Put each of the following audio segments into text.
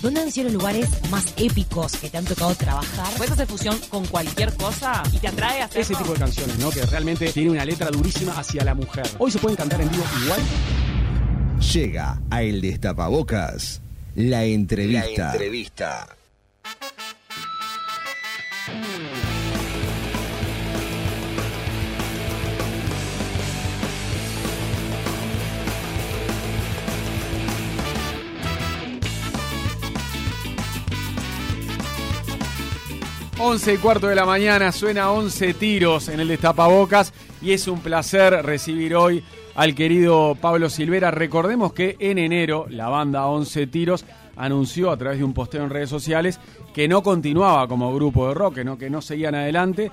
¿Dónde han sido los lugares más épicos que te han tocado trabajar? Puedes hacer fusión con cualquier cosa y te atrae a hacerlo. Ese tipo de canciones, ¿no? Que realmente tiene una letra durísima hacia la mujer. Hoy se pueden cantar en vivo igual. Llega a El Destapabocas, la entrevista. 11:15 de la mañana, suena 11 tiros en el Destapabocas y es un placer recibir hoy al querido Pablo Silvera. Recordemos que en enero la banda 11 tiros anunció a través de un posteo en redes sociales que no continuaba como grupo de rock, que no seguían adelante.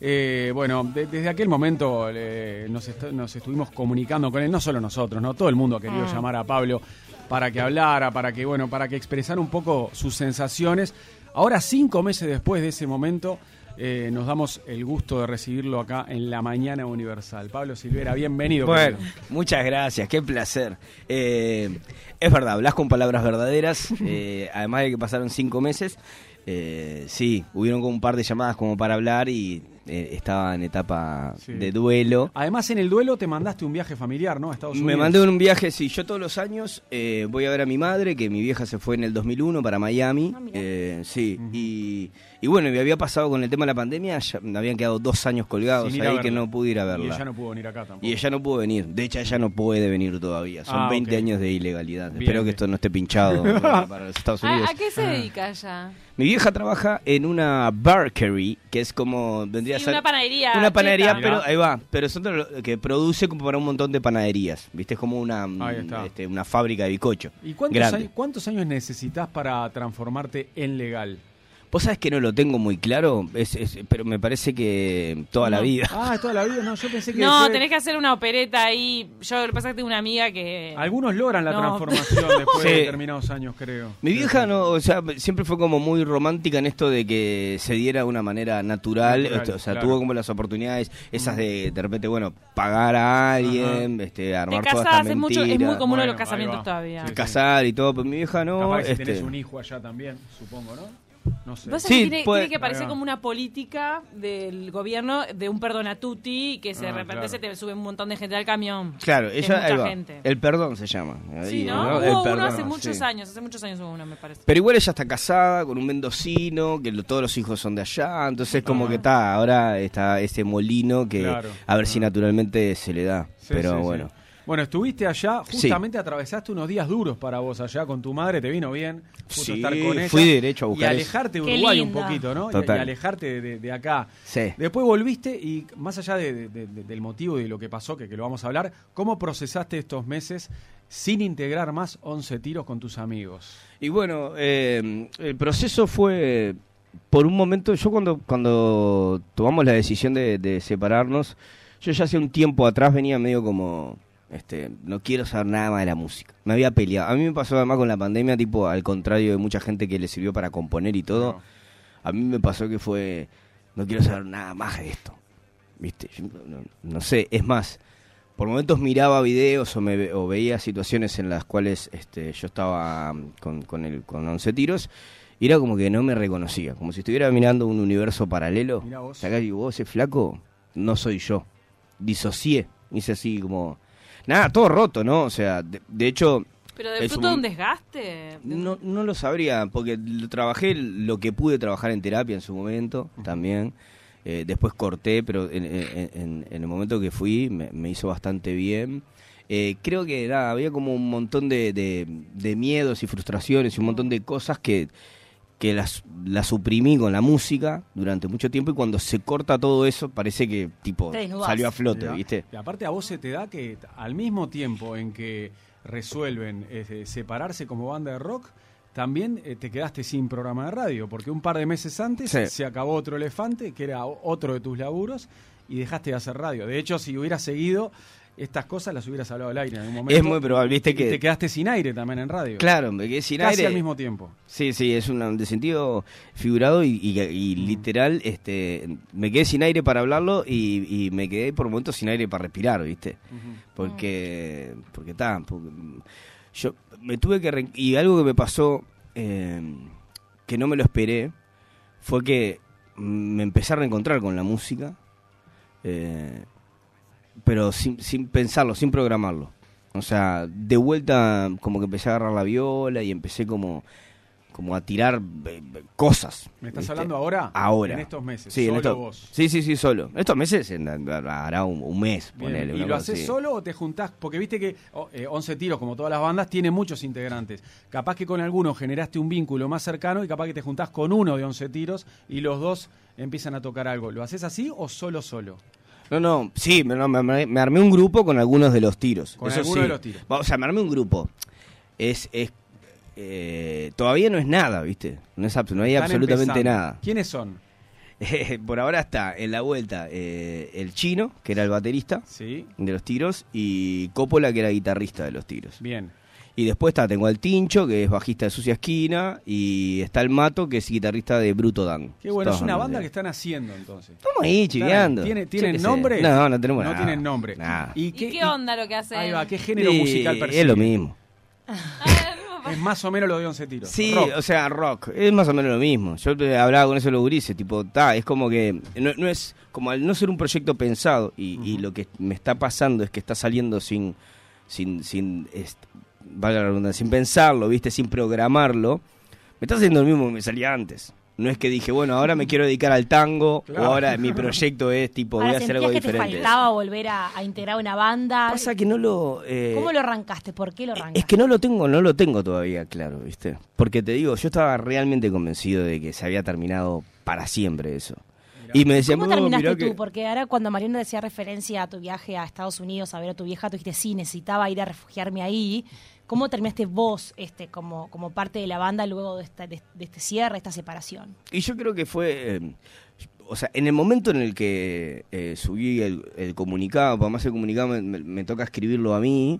Desde aquel momento nos estuvimos comunicando con él, no solo nosotros, ¿no? Todo el mundo ha querido llamar a Pablo para que hablara, para que expresara un poco sus sensaciones. Ahora, 5 meses después de ese momento, nos damos el gusto de recibirlo acá en La Mañana Universal. Pablo Silvera, bienvenido. Bueno, muchas gracias, qué placer. Es verdad, hablas con palabras verdaderas, además de que pasaron 5 meses. Sí, hubieron como un par de llamadas como para hablar y estaba en etapa de duelo. Además, en el duelo te mandaste un viaje familiar, ¿no? A Estados Unidos. Me mandé un viaje, sí. Yo todos los años voy a ver a mi madre, que mi vieja se fue en el 2001 para Miami. Sí, y bueno, me había pasado con el tema de la pandemia, ya me habían quedado 2 años colgados ahí que no pude ir a verla. Y ella no pudo venir acá tampoco. Y ella no pudo venir. De hecho, ella no puede venir todavía. Son 20 años de ilegalidad. Bien, Espero que esto no esté pinchado para los Estados Unidos. ¿A qué se dedica ella? Mi vieja trabaja en una bakery, que es como vendría a ser una panadería. Una panadería, cheta. pero ahí va, pero son que produce como para un montón de panaderías, ¿viste? Es como una fábrica de bizcocho. ¿Y cuántos años necesitas para transformarte en legal? Vos sabés que no lo tengo muy claro, pero me parece que toda la vida. Ah, toda la vida, no, yo pensé que... No, tenés que hacer una opereta ahí. Yo lo que pasa es que tengo una amiga que... Algunos logran la transformación después de determinados años, creo. Mi vieja no, o sea, siempre fue como muy romántica en esto de que se diera de una manera natural, o sea, claro. Tuvo como las oportunidades esas de repente, bueno, pagar a alguien, armar toda esta mentira. Es muy común en los casamientos todavía. Casar y todo, pero mi vieja no. Capaz que si tenés un hijo allá también, supongo, ¿no? No sé. Tiene que parecer como una política del gobierno de un perdón a tutti, que de repente se te sube un montón de gente al camión. Claro, ella el perdón se llama. Sí, ¿no? Hubo uno hace muchos años hubo uno, me parece. Pero igual ella está casada con un mendocino, que todos los hijos son de allá, entonces como que ahora está ese molino que a ver si naturalmente se le da. Pero bueno. Sí. Bueno, estuviste allá, justamente atravesaste unos días duros para vos allá con tu madre, te vino bien estar con ella. Fui derecho a buscar y alejarte de Uruguay un poquito, ¿no? Y alejarte de acá. Sí. Después volviste y más allá del motivo y de lo que pasó, que lo vamos a hablar, ¿cómo procesaste estos meses sin integrar más 11 tiros con tus amigos? Y bueno, el proceso fue... Por un momento, yo cuando tomamos la decisión de separarnos, yo ya hace un tiempo atrás venía medio como... no quiero saber nada más de la música. Me había peleado. A mí me pasó además con la pandemia, tipo, al contrario de mucha gente que le sirvió para componer y todo. A mí me pasó que fue, no quiero saber nada más de esto. ¿Viste? Yo no sé, es más, por momentos miraba videos o veía situaciones en las cuales yo estaba con 11 tiros y era como que no me reconocía, como si estuviera mirando un universo paralelo. Mirá vos. Acá digo, vos ese flaco no soy yo. Disocié. Hice así como... Nada, todo roto, ¿no? O sea, de hecho... ¿Pero de fruto de un desgaste? No lo sabría, porque trabajé lo que pude trabajar en terapia en su momento, también. Después corté, pero en el momento que fui me hizo bastante bien. Creo que había como un montón de miedos y frustraciones y un montón de cosas que las suprimí con la música durante mucho tiempo, y cuando se corta todo eso parece que tipo salió a flote, ¿viste? Y aparte a vos se te da que al mismo tiempo en que resuelven separarse como banda de rock, también te quedaste sin programa de radio, porque un par de meses antes se acabó Otro Elefante, que era otro de tus laburos, y dejaste de hacer radio. De hecho, si hubieras seguido... estas cosas las hubieras hablado al aire en algún momento. Es muy probable, viste que... te quedaste sin aire también en radio. Claro, me quedé sin aire. Casi al mismo tiempo. Sí, es de sentido figurado y literal, me quedé sin aire para hablarlo y me quedé por momentos sin aire para respirar, ¿viste? Porque yo me tuve que... Y algo que me pasó que no me lo esperé fue que me empecé a reencontrar con la música, pero sin pensarlo, sin programarlo. O sea, de vuelta como que empecé a agarrar la viola y empecé como a tirar cosas. ¿Me estás hablando ahora? Ahora. En estos meses, sí, solo vos. Sí, solo. En estos meses hará un mes, ponele. ¿Y lo haces solo o te juntás? Porque viste que 11 Tiros, como todas las bandas, tiene muchos integrantes. Capaz que con algunos generaste un vínculo más cercano y capaz que te juntás con uno de 11 Tiros y los dos empiezan a tocar algo. ¿Lo haces así o solo? No, sí, me armé un grupo con algunos de los Tiros. Con eso algunos de los Tiros. O sea, me armé un grupo. Todavía no es nada, ¿viste? No hay absolutamente empezando. nada. ¿Quiénes son? Por ahora está en la vuelta el Chino, que era el baterista Sí. de los Tiros, y Coppola, que era guitarrista de los Tiros. Bien. Y después tengo al Tincho, que es bajista de Sucia Esquina, y está el Mato, que es guitarrista de Bruto Dan. Qué bueno, Todos es una son banda de- que están haciendo entonces. Estamos ahí chiveando. ¿Tienen Yo qué sé. nombre? No tenemos nada. No tienen nombre. Nada. ¿Y qué onda lo que hacen? Ahí va, ¿qué género Y musical persigue? es lo mismo. Es más o menos lo de 11 Tiros. Sí, Rock. o sea, rock. Es más o menos lo mismo. Yo hablaba con eso de los gurises, tipo, es como que no es como al no ser un proyecto pensado y lo que me está pasando es que está saliendo sin valga la redundancia, sin pensarlo, ¿viste? Sin programarlo. Me está haciendo lo mismo que me salía antes. No es que dije, bueno, ahora me quiero dedicar al tango, Claro. o ahora mi proyecto es tipo, voy Ahora, a hacer ¿sentías algo que diferente. te faltaba volver a integrar una banda? Pasa que no lo... ¿Cómo lo arrancaste? ¿Por qué lo arrancaste? Es que no lo tengo todavía claro, ¿viste? Porque te digo, yo estaba realmente convencido de que se había terminado para siempre eso. Y me decían, ¿Cómo "No, terminaste mirá tú? que-". Porque ahora cuando Mariano decía referencia a tu viaje a Estados Unidos a ver a tu vieja, tú dijiste, sí, necesitaba ir a refugiarme ahí. ¿Cómo terminaste vos como parte de la banda luego de este cierre, esta separación? Y yo creo que fue... o sea, en el momento en el que subí el comunicado, además el comunicado me toca escribirlo a mí,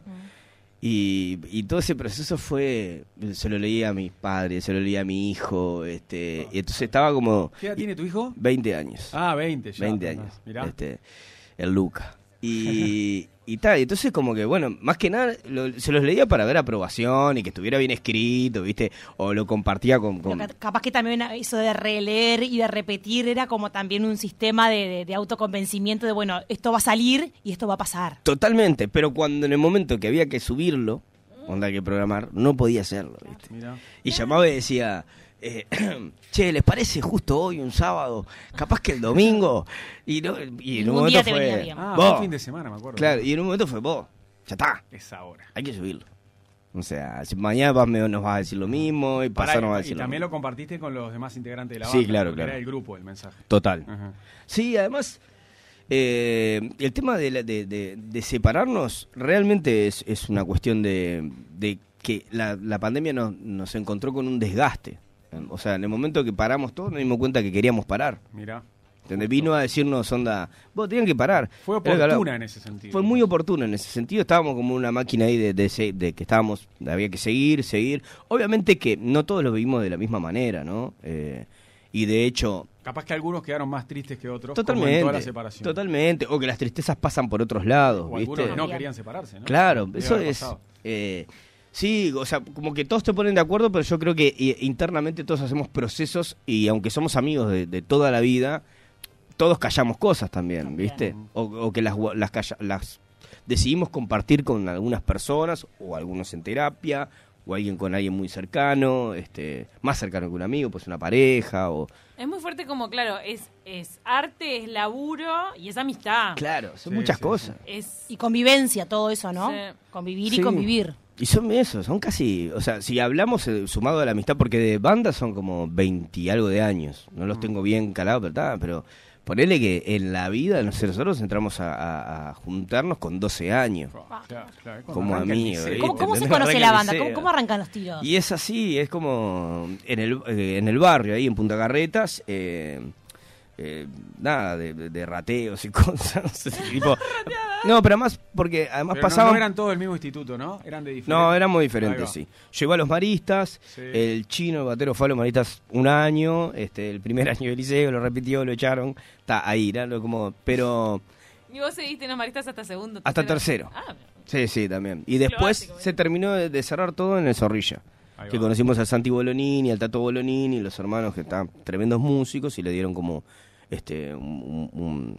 y todo ese proceso fue... Se lo leí a mis padres, se lo leí a mi hijo, y entonces estaba como... ¿Qué edad tiene tu hijo? 20 años. Ah, 20 ya. 20 años. Mirá. El Luca. Y tal, y entonces como que, bueno, más que nada se los leía para ver aprobación y que estuviera bien escrito, ¿viste? O lo compartía con... Capaz que también eso de releer y de repetir era como también un sistema de autoconvencimiento de, bueno, esto va a salir y esto va a pasar. Totalmente, pero cuando en el momento que había que subirlo, cuando hay que programar, no podía hacerlo, ¿viste? Mirá. Y llamaba y decía... che, ¿les parece justo hoy, un sábado? Capaz que el domingo. Y en un Ningún momento día te fue... venía bien. Ah, vos. fue fin de semana, me acuerdo. Claro, y en un momento fue vos. Ya está, Es ahora. hay que subirlo. O sea, si mañana nos vas a decir lo mismo y Pará, pasado nos va a y decir también lo lo compartiste con los demás integrantes de la Sí, banda. claro, porque claro. Era el grupo el mensaje. Total. Ajá. Sí, además, el tema de separarnos realmente es una cuestión de que la pandemia nos encontró con un desgaste. O sea, en el momento que paramos todos nos dimos cuenta que queríamos parar. Mirá. ¿Entendés? Vino a decirnos, onda, vos tenían que parar. Fue Era que oportuna hablaba- en ese sentido. Fue muy oportuna en ese sentido. Estábamos como una máquina ahí de que estábamos, había que seguir. Obviamente que no todos lo vivimos de la misma manera, ¿no? Y de hecho, Capaz que algunos quedaron más tristes que otros. Como en totalmente, toda la separación. totalmente. O que las tristezas pasan por otros lados, O ¿viste? algunos que no querían separarse, ¿no? Claro, Debe eso haber es... pasado. sí, o sea, como que todos te ponen de acuerdo, pero yo creo que internamente todos hacemos procesos y aunque somos amigos de toda la vida, todos callamos cosas también, ¿viste? O que las decidimos compartir con algunas personas o algunos en terapia o alguien con alguien muy cercano, más cercano que un amigo, pues una pareja o... Es muy fuerte como, claro, es arte, es laburo y es amistad. Claro, son Sí, muchas sí, cosas. Es Y convivencia, todo eso, ¿no? Sí. Convivir Sí. y convivir. Y son esos, son casi, o sea, si hablamos sumado a la amistad, porque de banda son como 20 y algo de años, no los tengo bien calados, pero ponele que en la vida nosotros entramos a juntarnos con 12 años, Claro, claro. Es cuando como arranca el amigos. liceo. ¿Cómo se ¿entendés? conoce Arranca la el banda? liceo. ¿Cómo arrancan los tiros? Y es así, es como en el barrio, ahí en Punta Carretas, nada, de rateos y cosas. Tipo, no, pero además, porque además Pero pasaban... no eran todos del mismo instituto, ¿no? Eran de diferentes. No, éramos Ahí diferentes, va. sí. Llegó a los maristas, Sí. el Chino, el batero, fue a los maristas un año, el primer año de liceo, lo repitió, lo echaron, está ahí, era como, pero Y vos seguiste en los maristas hasta segundo. hasta tercero. Ah, Sí, también. Y después básico, se terminó de cerrar todo en el Zorrilla. que conocimos al Santi Bolonini, al Tato Bolonini, los hermanos que están tremendos músicos, y le dieron como un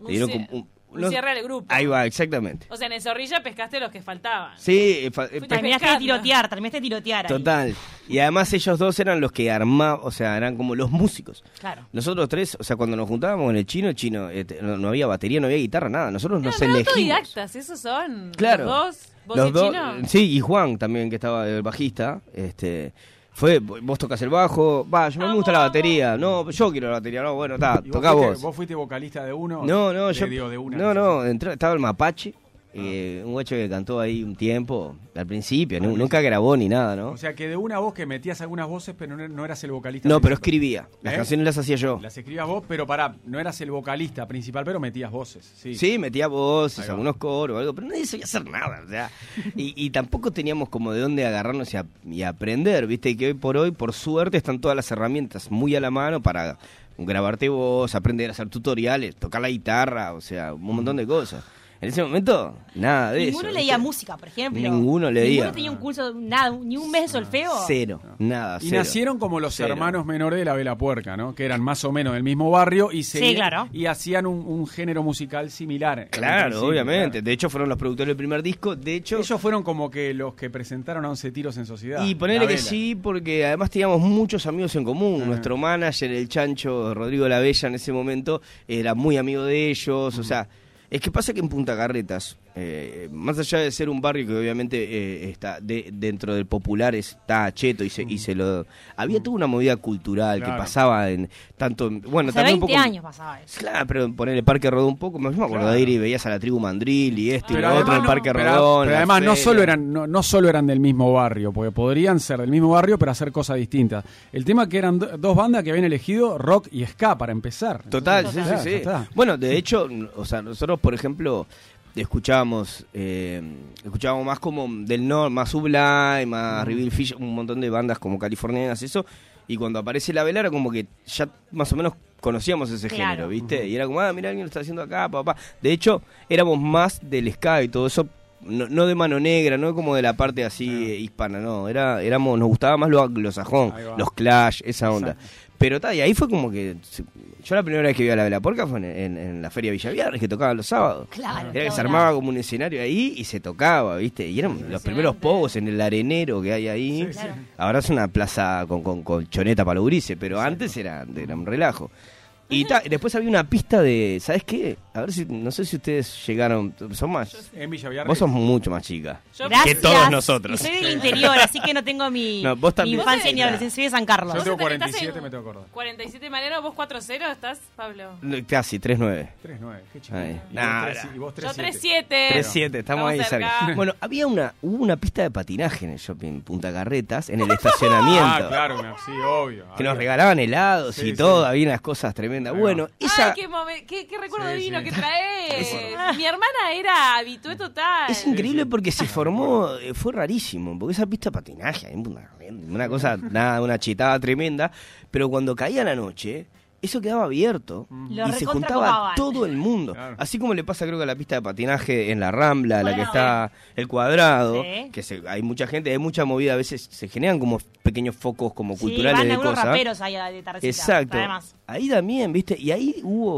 cierre al grupo. Ahí va, exactamente. O sea, en el Zorrilla pescaste los que faltaban. Sí, terminaste de tirotear ahí. Total. Y además ellos dos eran los que armaban, o sea, eran como los músicos. Claro. Nosotros tres, o sea, cuando nos juntábamos con el chino, no había batería, no había guitarra, nada. Nosotros nos elegimos. Autodidactas, esos son. Claro. Los dos, vos Los y dos, Chino. sí, y Juan también, que estaba el bajista, vos tocas el bajo, yo no me gusta la batería, no, yo quiero la batería, no, bueno, tocá vos. ¿Vos fuiste vocalista de uno? No, yo, de una, no, estaba el Mapache, un guacho que cantó ahí un tiempo, al principio, nunca grabó ni nada, ¿no? O sea, que de una voz que metías algunas voces, pero no eras el vocalista. No, pero escribía, las canciones las hacía yo. Las escribías vos, pero no eras el vocalista principal, pero metías voces. Sí, metía voces, algunos coros, algo, pero nadie sabía hacer nada, o sea, y tampoco teníamos como de dónde agarrarnos y aprender, viste, y que hoy, por suerte, están todas las herramientas muy a la mano para grabarte voz, aprender a hacer tutoriales, tocar la guitarra, o sea, un montón de cosas. En ese momento, nada de Ninguno eso. leía música, por ejemplo. Ninguno leía. Ninguno tenía un curso, nada, ni un mes de solfeo. Cero, nada, Y cero. nacieron como los hermanos menores de la Vela Puerca, ¿no? Que eran más o menos del mismo barrio y claro. Y hacían un género musical similar. Claro, obviamente. Claro. De hecho, fueron los productores del primer disco. De hecho, ellos fueron como que los que presentaron a 11 Tiros en Sociedad. Y ponerle que sí, porque además teníamos muchos amigos en común. Nuestro manager, el Chancho Rodrigo Lavella, en ese momento, era muy amigo de ellos. O sea, es que pasa que en Punta Carretas, más allá de ser un barrio que obviamente está dentro del popular, está cheto y se lo... Había toda una movida cultural que pasaba en tanto... Bueno, hace también 20 un poco, años pasaba eso. Claro, pero poner el Parque Rodó un poco, yo me acuerdo de ir y veías a la tribu Mandril y y lo otro en el Parque Rodó. Pero además no solo eran del mismo barrio, porque podrían ser del mismo barrio pero hacer cosas distintas. El tema que eran dos bandas que habían elegido rock y ska para empezar. Total, sí. Bueno, de hecho, o sea, nosotros, por ejemplo... escuchábamos más como del norte, más Sublime, más Reveal Fish, un montón de bandas como californianas, eso, y cuando aparece La Vela era como que ya más o menos conocíamos ese género, ¿viste? Y era como, mirá, alguien lo está haciendo acá, papá. De hecho, éramos más del ska y todo eso, no de Mano Negra, no como de la parte así hispana, no, nos gustaba más lo anglosajón, los Clash, esa onda. Pero y ahí fue como que... Yo la primera vez que vi a La Vela Puerca fue en la Feria Villa Viernes, que tocaba los sábados. Claro. Era que se armaba como un escenario ahí y se tocaba, ¿viste? Y eran los primeros pogos en el arenero que hay ahí. Sí, claro. Ahora es una plaza con colchoneta para los gurises, pero antes era un relajo. Y después había una pista de, ¿sabes qué? A ver si, no sé si ustedes llegaron, son más. En Villa Viernes. Vos sos mucho más chica que todos nosotros. Y soy del interior, así que no tengo mi infancia ni adolescencia. Soy de San Carlos. Yo tengo 47, me tengo que acordar. 47 Mariano, vos 4-0 estás, Pablo. Casi, 3-9. 3-9, qué chico. ¿Y vos 3-7? Yo 3-7. 3-7, estamos ahí cerca. Bueno, hubo una pista de patinaje en el shopping Punta Carretas, en el estacionamiento. Claro, sí, obvio. Que nos regalaban helados y todo, había unas cosas tremendas. Bueno, ¡ay, qué recuerdo divino que traes! Mi hermana era habitué total. Es increíble porque se formó, fue rarísimo, porque esa pista de patinaje, una cosa, una chitada tremenda, pero cuando caía la noche, eso quedaba abierto y se juntaba todo el mundo. Claro. Así como le pasa creo que a la pista de patinaje en la Rambla, la que está el Cuadrado, que hay mucha gente, hay mucha movida, a veces se generan como pequeños focos como culturales van de algunos cosas. raperos ahí de tardecita. Exacto. Ahí también, ¿viste? Y ahí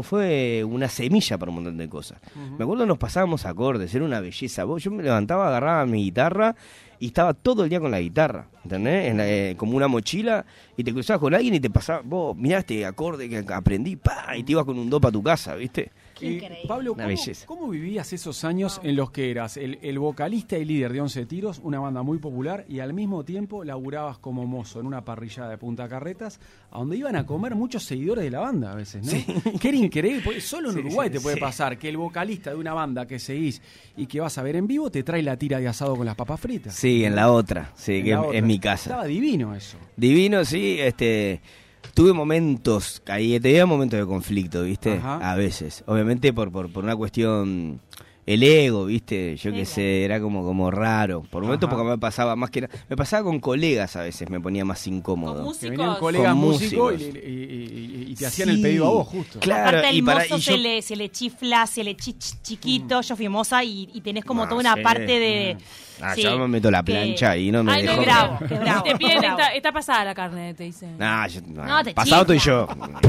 fue una semilla para un montón de cosas. Me acuerdo nos pasábamos acordes, era una belleza. Yo me levantaba, agarraba mi guitarra y estaba todo el día con la guitarra, ¿entendés? Como una mochila, y te cruzabas con alguien y te pasaba, vos mirá este acorde que aprendí, y te ibas con un do para tu casa, ¿viste? Pablo, ¿cómo vivías esos años en los que eras el vocalista y líder de 11 Tiros, una banda muy popular, y al mismo tiempo laburabas como mozo en una parrillada de Punta Carretas, a donde iban a comer muchos seguidores de la banda a veces, ¿no? Sí. Que era increíble, porque solo en Uruguay te puede pasar que el vocalista de una banda que seguís y que vas a ver en vivo te trae la tira de asado con las papas fritas. Sí, en la otra, es mi casa. Estaba divino eso. Divino, sí, tuve momentos, tenía momentos de conflicto, ¿viste? Ajá. A veces. Obviamente por una cuestión, el ego, ¿viste? Yo qué sé, era como raro. Por momentos porque me pasaba más que me pasaba con colegas a veces, me ponía más incómodo. ¿Con músicos? Que venían colegas músicos y te hacían el pedido a vos, justo. Claro. Aparte el mozo se le chifla, se le chiquito, yo fui moza y tenés como toda una parte Sí, yo me meto la plancha y no me Ay, no, dejo. Qué bravo, qué Si bravo. te piden, bravo. está pasada la carne, te dicen. No, te pasado estoy chifla. yo.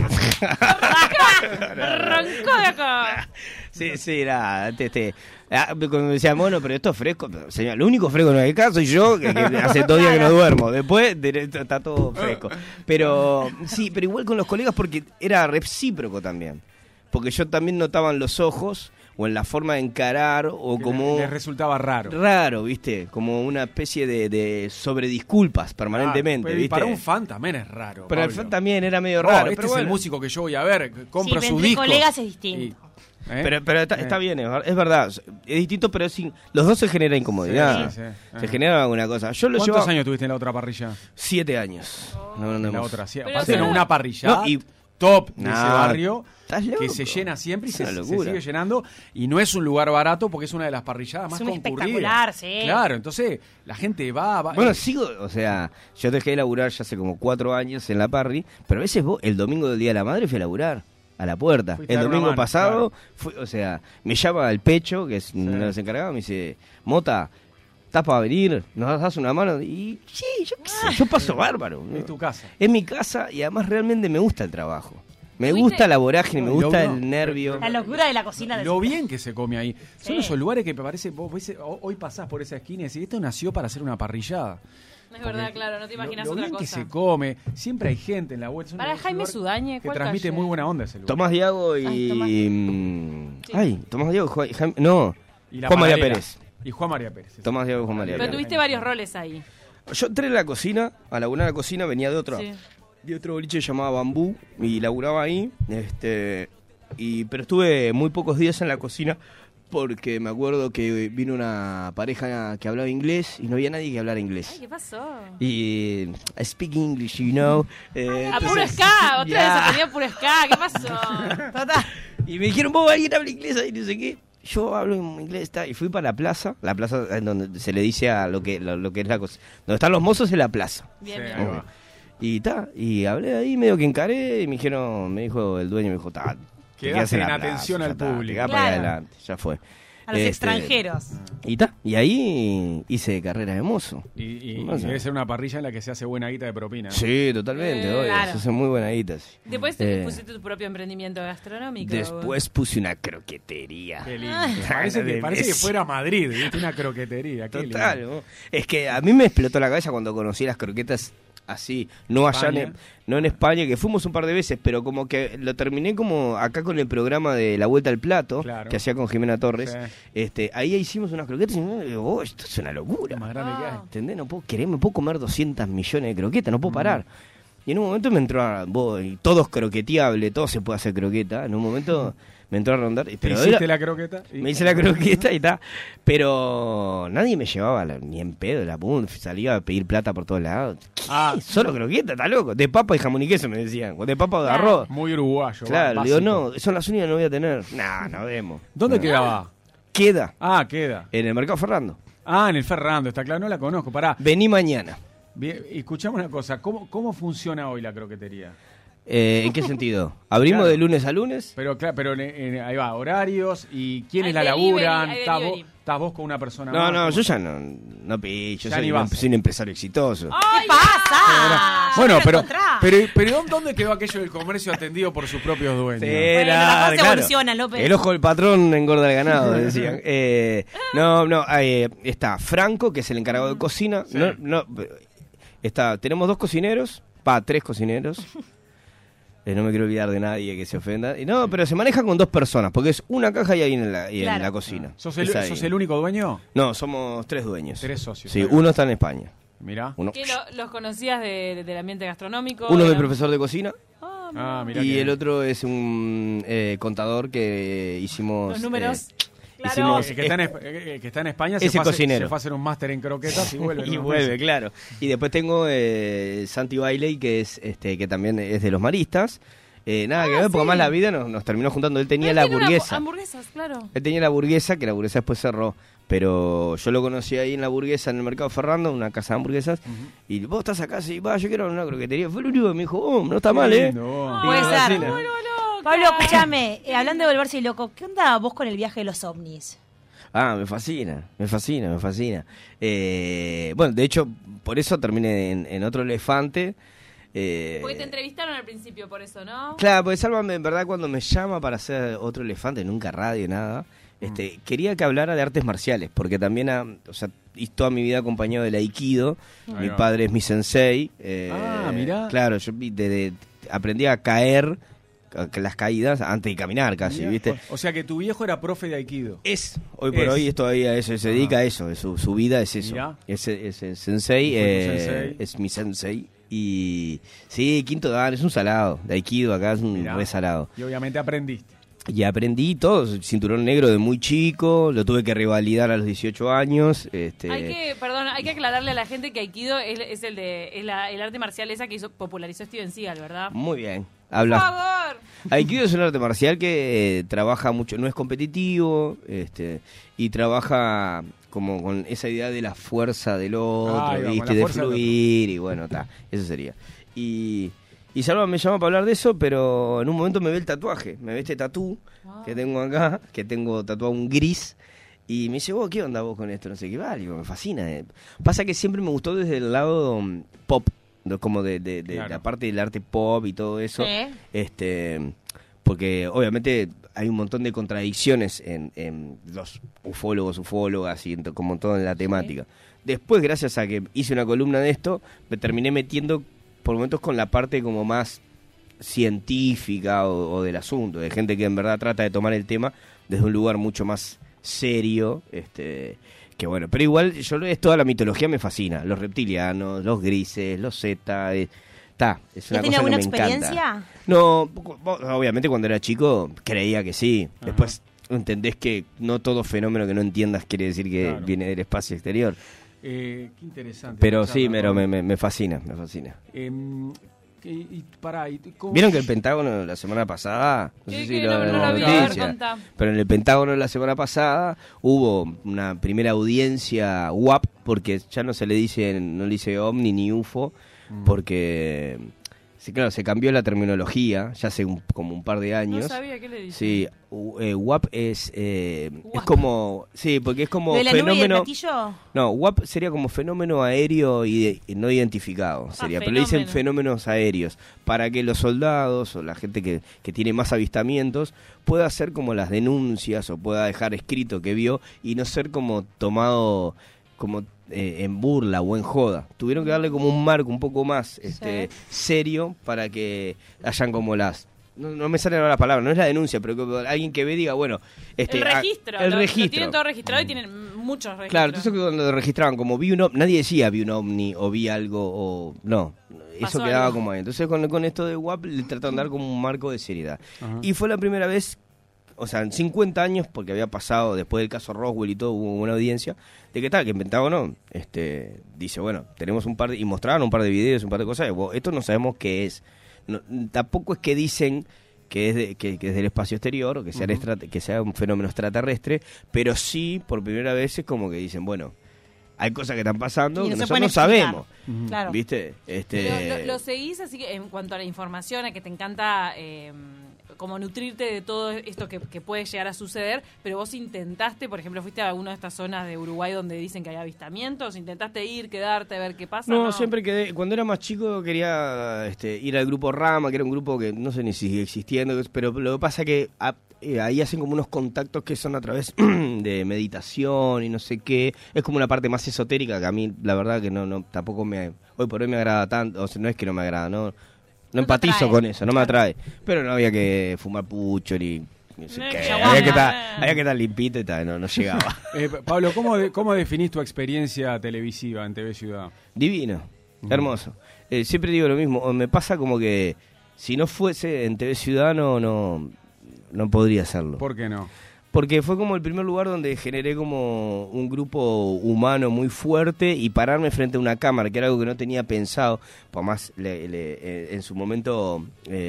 Arrancó de acá. Sí, nada. Cuando me decía, bueno, pero esto es fresco. Señor, lo único fresco en el caso soy yo, que hace 2 días que no duermo. Después está todo fresco. Pero sí, pero igual con los colegas porque era recíproco también. Porque yo también notaba en los ojos o en la forma de encarar o Que como... les resultaba raro. Raro, ¿viste? Como una especie de sobredisculpas permanentemente, Pero y ¿viste? para un fan también es raro. Pero el Pablo. fan también era medio No, raro. este pero es el bueno. músico que yo voy a ver, compro Sí, su entre disco. colegas es distinto. Pero está bien, es verdad. Es distinto, pero los dos se genera incomodidad. Sí. Se genera alguna cosa. Yo lo ¿Cuántos llevo años tuviste en la otra parrilla? 7 años. No, En la hemos- otra, sí. Pero Aparte, pero- no, una parrilla No, y- top de No, ese barrio estás loco. que se llena siempre y Es se una locura. sigue llenando. Y no es un lugar barato porque es una de las parrilladas Es más un concurridas. espectacular, sí. Claro, entonces la gente va. Bueno, sigo, o sea, yo dejé de laburar ya hace como 4 años en la parry, pero a veces el domingo del Día de la Madre fui a laburar a la puerta. Fuiste a El dar una domingo mano, pasado, o sea, me llama el Pecho, que es uno de los encargados, me dice, Mota, ¿estás para venir? ¿Nos das una mano? Y sí, yo qué sé, yo paso bárbaro. Es tu casa. Es mi casa y además realmente me gusta el trabajo. Me ¿Tuviste? gusta la vorágine, me Lo gusta no, el nervio. La locura de la cocina. de Lo bien que se come ahí. Son Sí. esos lugares que me parece, vos hoy pasás por esa esquina y decís, esto nació para hacer una parrillada. No es verdad, claro, no te imaginas lo otra bien cosa. que se come, siempre hay gente en la vuelta. Para Jaime Sudañe, que ¿cuál transmite calle? muy buena onda ese lugar. Tomás Diago y... Ay, Tomás. Sí. Tomás Diago, no, Y la Juan María paradera. Pérez. Y Juan María Pérez. Tomás Diago y Juan María Pero Pérez. tuviste varios roles ahí. Yo entré en la cocina, a laburar en la cocina, venía de otro boliche llamado Bambú y laburaba ahí, pero estuve muy pocos días en la cocina porque me acuerdo que vino una pareja que hablaba inglés y no había nadie que hablara Ay, inglés. ¿qué pasó? Y I speak English, you know. A puro ska, otra vez se ponía puro ska, ¿qué pasó? Total. Y me dijeron, vos, alguien habla inglés ahí, no sé qué. Yo hablo en inglés, y fui para la plaza en donde se le dice a lo que es la cosa. Donde están los mozos es la plaza. Bien, Sí, bien. ahí va. Y hablé ahí, medio que encaré, y me dijo el dueño, me dijo, te quedás Quedaste la en plaza, atención ya al está, público. te quedás para Claro. adelante, ya fue. A los extranjeros. Y ahí hice carrera de mozo. Y No sé. debe ser una parrilla en la que se hace buena guita de propina. ¿no? Sí, totalmente, obvio, claro. se hace muy buena guita, sí. Después pusiste tu propio emprendimiento gastronómico. Después puse una croquetería. Qué lindo. Ay. Parece que Messi. fuera Madrid, ¿viste? Una croquetería. Qué lindo. Total, ¿no? Es que a mí me explotó la cabeza cuando conocí las croquetas así, no allá España. no en España, que fuimos un par de veces, pero como que lo terminé como acá con el programa de La Vuelta al Plato, Claro. que hacía con Jimena Torres. Sí. Ahí hicimos unas croquetas y me digo, oh, esto es una locura. Lo más grande que hay. ¿Entendés? No puedo me puedo comer 200 millones de croquetas, no puedo parar. Y en un momento me entró y todo es croqueteable, todo se puede hacer croqueta. En un momento me entró a rondar. ¿Te Pero hiciste era- la croqueta? Y- me hice la croqueta y tal. Pero nadie me llevaba ni en pedo la punta. Salía a pedir plata por todos lados. ¿Qué? Ah. Solo croqueta, está loco. De papa y jamón y queso me decían. O de papa o de Claro. arroz. Muy uruguayo. Claro, básico. digo, no, son las únicas que no voy a tener. No vemos. ¿Dónde No. quedaba? Queda Ah, queda. en el Mercado Ferrando. Ah, en el Ferrando, está claro, no la conozco. Pará. Vení mañana. Bien, escuchame una cosa, ¿cómo funciona hoy la croquetería? ¿En qué sentido? Abrimos Claro. de lunes a lunes. Pero claro, ahí va, horarios y quiénes Hay la delivery, laburan. hay ¿Estás vos, delivery. estás vos con una persona No, más? no, ¿Cómo? yo ya no pillo. Ya Yo ni soy vas. soy un empresario exitoso. ¡Ay, ¿Qué pasa? Bueno, Ya me pero, lo encontrá. pero ¿dónde quedó aquello del comercio atendido por sus propios dueños? Bueno, las cosas evolucionan, López. El ojo del patrón engorda el ganado, decían. Ahí está Franco, que es el encargado de cocina. Sí. Tenemos 2 cocineros, 3 cocineros. No me quiero olvidar de nadie que se ofenda. Pero se maneja con 2 personas, porque es una caja y ahí en la Claro. cocina. ¿Sos Es ahí. el único dueño? No, somos 3 dueños. 3 socios. Sí, uno está en España. Mirá. Uno, ¿Qué los conocías del ambiente gastronómico? uno es Eran- profesor de cocina Ah, mirá. y que- el otro es un contador que hicimos... Los números. Claro. hicimos- que está en España Ese se fue, cocinero. se fue a hacer un máster en croquetas y vuelve. y ¿no? vuelve, claro. Y después tengo Santi Bailey, que es que también es de los maristas. Nada que ver, porque sí. además la vida nos terminó juntando. Él tenía Pero la tiene una hamburguesa. Hamburguesas, claro. Él tenía la hamburguesa, que la hamburguesa después cerró. Pero yo lo conocí ahí en la hamburguesa, en el Mercado Ferrando, una casa de hamburguesas. Y vos estás acá, sí, yo quiero una croquetería. Fue lo único que me dijo, no está mal, ¿eh? Lindo. Y Puede me ser. fascina. Pablo, escúchame, hablando de volverse loco, ¿qué onda vos con el viaje de los ovnis? Me fascina. Bueno, de hecho, por eso terminé en Otro Elefante. Porque te entrevistaron al principio por eso, ¿no? Claro, porque Sálvame, en verdad, cuando me llama para hacer Otro Elefante, nunca radio, nada, quería que hablara de artes marciales, porque también, hice toda mi vida acompañado del Aikido. Mi padre es mi sensei. Mirá. Claro, yo aprendí a caer, las caídas, antes de caminar casi, Mirá. ¿viste? O sea que tu viejo era profe de Aikido. Hoy por hoy es todavía eso, se dedica a eso, su vida es eso. Mirá. Es sensei, sensei. es mi sensei. Y sí, quinto dan, es un salado. De Aikido acá es un re salado. Y obviamente aprendiste. Y aprendí todo, cinturón negro de muy chico, lo tuve que revalidar a los 18 años. Hay que aclararle a la gente que Aikido es el arte marcial esa que popularizó Steven Seagal, ¿verdad? Muy bien. Por favor. Aikido es un arte marcial que trabaja mucho, no es competitivo, y trabaja como con esa idea de la fuerza del otro, ¿viste? De fluir, y bueno, eso sería. Y Salva me llama para hablar de eso, pero en un momento me ve el tatuaje, me ve este tatú que tengo acá, que tengo tatuado un gris, y me dice, ¿qué onda vos con esto? No sé qué, digo, me fascina. Pasa que siempre me gustó desde el lado pop, como de la parte del arte pop y todo eso, porque obviamente hay un montón de contradicciones en los ufólogas y como todo en la temática. Después, gracias a que hice una columna de esto, me terminé metiendo por momentos con la parte como más científica o del asunto, de gente que en verdad trata de tomar el tema desde un lugar mucho más serio, que bueno, pero igual es toda la mitología me fascina, los reptilianos, los grises, los Z, es una cosa que me encanta. No, obviamente cuando era chico creía que sí. Ajá. Después entendés que no todo fenómeno que no entiendas quiere decir que viene del espacio exterior. Qué interesante. Pero sí, me fascina, me fascina. ¿Vieron que el Pentágono la semana pasada, no sé si lo vi, pero en el Pentágono la semana pasada hubo una primera audiencia UAP, porque ya no le dice OVNI ni UFO, porque sí, claro, se cambió la terminología ya hace como un par de años. No sabía qué le dicen. Sí, WAP es como, sí, porque es como ¿de la fenómeno. Nube y el platillo? No, WAP sería como fenómeno aéreo y no identificado, sería, pero le dicen fenómenos aéreos para que los soldados o la gente que tiene más avistamientos pueda hacer como las denuncias o pueda dejar escrito que vio y no ser como tomado como en burla o en joda. Tuvieron que darle como un marco un poco más serio para que hayan como las... No me sale la palabra, no es la denuncia, pero que alguien que ve diga, bueno... el registro. El registro. Lo tienen todo registrado y tienen muchos registros. Claro, entonces cuando lo registraban como nadie decía vi un ovni o vi algo o... No, eso quedaba algo como ahí. Entonces con esto de WAP le trataron de dar como un marco de seriedad. Ajá. Y fue la primera vez... O sea, en 50 años, porque había pasado después del caso Roswell y todo, hubo una audiencia, de que tal, que en Pentágono dice, bueno, tenemos y mostraron un par de videos, un par de cosas, esto no sabemos qué es. No, tampoco es que dicen que es del espacio exterior, o que sea, que sea un fenómeno extraterrestre, pero sí, por primera vez es como que dicen, bueno, hay cosas que están pasando que nosotros no sabemos. Claro. ¿Viste? Lo seguís así que en cuanto a la información, a que te encanta como nutrirte de todo esto que puede llegar a suceder, pero vos intentaste, por ejemplo, fuiste a alguna de estas zonas de Uruguay donde dicen que hay avistamientos, intentaste quedarte a ver qué pasa. No, siempre quedé, cuando era más chico quería ir al grupo Rama, que era un grupo que no sé ni si sigue existiendo, pero lo que pasa es que ahí hacen como unos contactos que son a través de meditación y no sé qué, es como una parte más esotérica que a mí la verdad que no tampoco hoy por hoy me agrada tanto, o sea, no es que no me agrada, no empatizo con eso, no me atrae, pero no había que fumar pucho ni sé qué, había que estar limpito y tal, no llegaba. Pablo, ¿cómo definís tu experiencia televisiva en TV Ciudad? Divino, hermoso. Siempre digo lo mismo, me pasa como que si no fuese en TV Ciudad no podría hacerlo. ¿Por qué no? Porque fue como el primer lugar donde generé como un grupo humano muy fuerte y pararme frente a una cámara, que era algo que no tenía pensado. Por más en su momento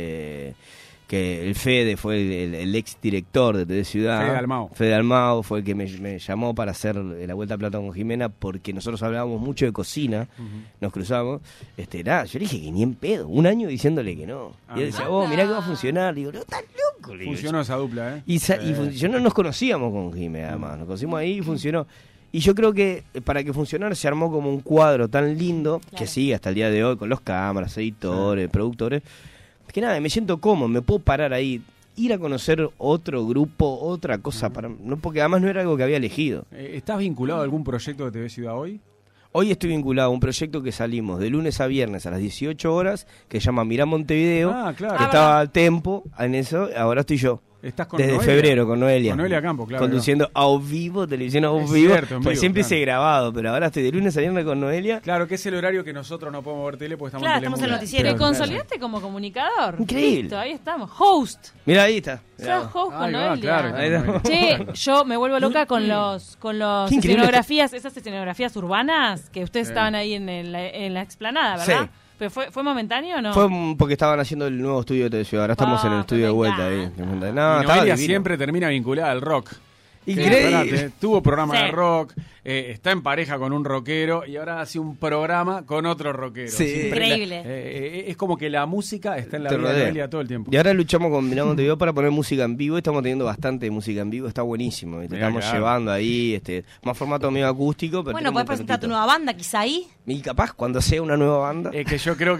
que el Fede fue el ex director de TV Ciudad. Fede Almao fue el que me llamó para hacer la Vuelta a Plata con Jimena, porque nosotros hablábamos mucho de cocina, nos cruzamos. Yo le dije que ni en pedo, un año diciéndole que no. Y él decía, mirá que va a funcionar. Digo, no, estás loco. miércoles. Funcionó esa dupla, ¿eh? Y funcionó, nos conocíamos con Jimé, además. Nos conocimos ahí y funcionó. Y yo creo que para que funcionara se armó como un cuadro tan lindo, que sigue hasta el día de hoy, con los cámaras, editores, productores, que nada, me siento cómodo, me puedo parar ahí, ir a conocer otro grupo, otra cosa, no, porque además no era algo que había elegido. ¿Estás vinculado a algún proyecto de TV Ciudad Hoy? Hoy estoy vinculado a un proyecto que salimos de lunes a viernes a las 18 horas, que se llama Mirá Montevideo, claro. que estaba al tempo en eso, ahora estoy yo. Estás con Desde Noelia. febrero con Noelia. Con Noelia Campo, claro. Conduciendo a vivo, televisión a Es vivo. cierto, en Pues vivo, siempre claro. hice grabado, pero ahora estoy de lunes a viernes con Noelia. Claro, que es el horario que nosotros no podemos ver tele porque estamos Claro, en estamos en el Telemundo. noticiero. ¿Te consolidaste como comunicador? Increíble. Listo, ahí estamos. Host. Mira, ahí está. Sos host con Ahí va, Noelia. claro. Ahí está. Che, yo me vuelvo loca con los Qué increíble. escenografías, esas escenografías urbanas que ustedes estaban ahí en la explanada, ¿verdad? Sí. ¿Pero fue momentáneo o no? Fue porque estaban haciendo el nuevo estudio de televisión. Ahora estamos en el estudio de me vuelta ahí. encanta. No, Y estaba Noelia divino. siempre termina vinculada al rock. Increíble. Espérate, tuvo programa Sí. de rock, está en pareja con un rockero y ahora hace un programa con otro rockero. Sí. Siempre Increíble. es como que la música está en la Te vida de rodea. Noelia todo el tiempo. Y ahora luchamos con Mirá Montevideo para poner música en vivo. Estamos teniendo bastante música en vivo. Está buenísimo. ¿Viste? Mirá, Estamos claro. llevando ahí más formato medio acústico. Pero Bueno, tenemos puedes un presentar tu ratito. nueva banda, quizá ahí. Y capaz cuando sea una nueva banda. Que yo creo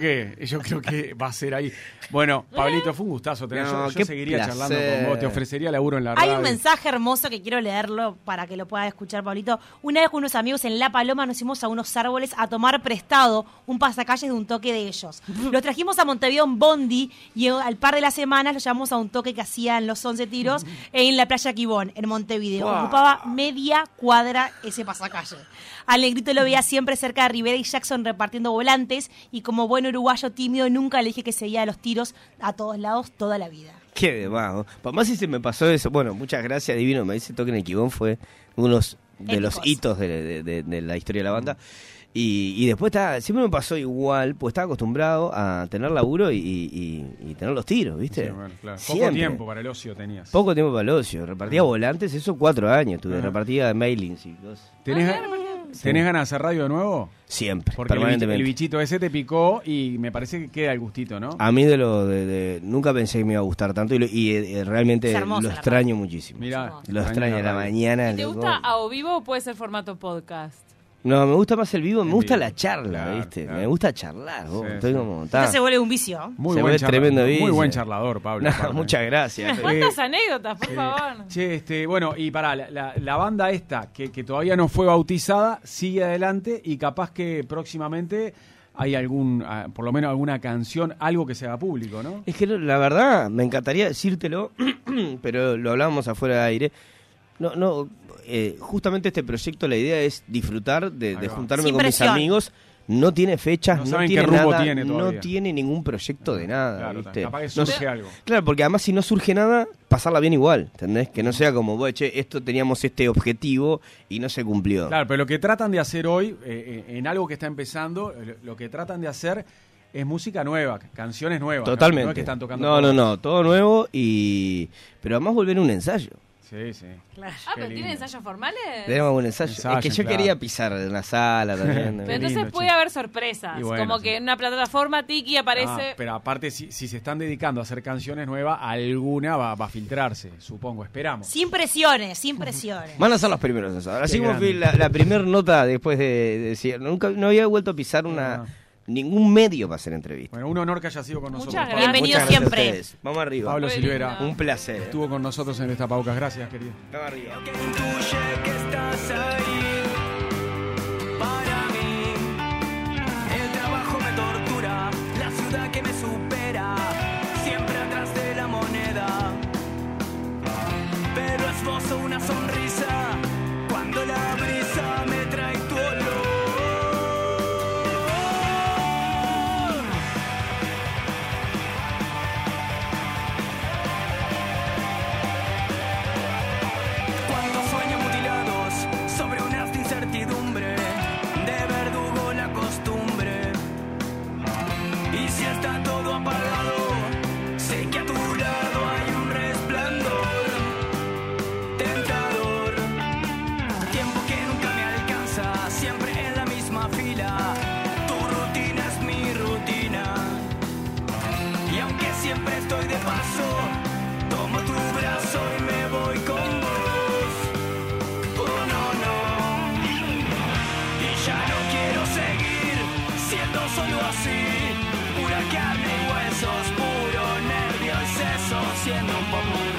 que va a ser ahí. Bueno, Pablito, fue un gustazo tener. No, yo qué seguiría placer. charlando con vos, te ofrecería laburo en la Hay radio. un mensaje hermoso que quiero leerlo para que lo pueda escuchar, Pablito. Una vez con unos amigos en La Paloma nos fuimos a unos árboles a tomar prestado un pasacalles de un toque de ellos. Los trajimos a Montevideo en bondi y al par de las semanas los llevamos a un toque que hacían los 11 tiros en la playa Quibón, en Montevideo. Wow. Ocupaba media cuadra ese pasacalle. Al negrito lo veía siempre cerca de Rivera y Jackson repartiendo volantes y como buen uruguayo tímido nunca le dije que seguía los tiros a todos lados toda la vida. Qué de más. Más si se me pasó eso. Bueno, muchas gracias, divino. Me dice toque en el Quibón fue uno de los Épicos. hitos de la historia de la banda. Y después siempre me pasó igual, pues estaba acostumbrado a tener laburo y tener los tiros, ¿viste? Sí, bueno, claro. Poco Siempre. tiempo para el ocio tenías. Poco tiempo para el ocio. Repartía volantes, eso 4 años tuve. Repartía mailings y cosas. ¿Tenés ganas de hacer radio de nuevo? Siempre, Porque permanentemente. el bichito ese te picó y me parece que queda el gustito, ¿no? A mí nunca pensé que me iba a gustar tanto y realmente Es hermosa lo la extraño muchísimo. Mirá, Lo extraño en la mañana. ¿Te gusta a o vivo o puede ser formato podcast? No, me gusta más el vivo, me En gusta vivo. la charla, Claro, ¿viste? claro. Me gusta charlar, vos. Sí, Estoy sí. como... Esto se vuelve un vicio. Muy Se buen ve tremendo muy vicio. buen charlador, Pablo. No, aparte. muchas gracias. ¿Cuántas anécdotas, por favor? Che, bueno, y pará, la banda esta, que todavía no fue bautizada, sigue adelante y capaz que próximamente hay por lo menos alguna canción, algo que se haga público, ¿no? Es que la verdad, me encantaría decírtelo, pero lo hablábamos afuera de aire. Justamente este proyecto, la idea es disfrutar de Ahí va. juntarme Sin con mis presión. amigos. No tiene fechas, No no, saben tiene qué rumbo nada, tiene no todavía. tiene ningún proyecto de nada, Claro, ¿viste? capaz que No surge sé- algo. Claro, porque además si no surge nada, pasarla bien igual, ¿entendés? Que no sea como, "Bueno, che, teníamos este objetivo y no se cumplió". Claro, pero lo que tratan de hacer hoy, en algo que está empezando, lo que tratan de hacer es música nueva, canciones nuevas. ¿no? Totalmente. No es que están tocando no, covers. todo nuevo pero además volver a un ensayo. Sí, sí. Claro. Ah, pero lindo. ¿tienen ensayos formales? Tenemos un ensayo. Ensayan, es que yo claro. quería pisar en la sala también. Pero Qué entonces lindo, puede che. haber sorpresas. Y bueno, como sí. que en una plataforma Tiki aparece. Ah, pero aparte, si se están dedicando a hacer canciones nuevas, alguna va a filtrarse, supongo, esperamos. Sin presiones, sin presiones. Van a ser los primeros ensayos. Así Qué como fui grande. la primera nota después de decir, no había vuelto a pisar ningún medio para hacer entrevistas. Bueno, un honor que haya sido con nosotros. Muchas Pablo. gracias. Bienvenido Muchas gracias a siempre. ustedes. Vamos arriba. Pablo Fue Silvera lindo. Un placer. estuvo con nosotros en el Destapabocas. Gracias, querido. Vamos arriba. Que intuye que estás ahí para mí. El trabajo me tortura, la ciudad que me supera, siempre atrás de la moneda. Pero esbozo una sonrisa cuando la brisa me trae tu olor. Cuántos sueños mutilados sobre unas carne y huesos, puro nervio y seso, siendo un poco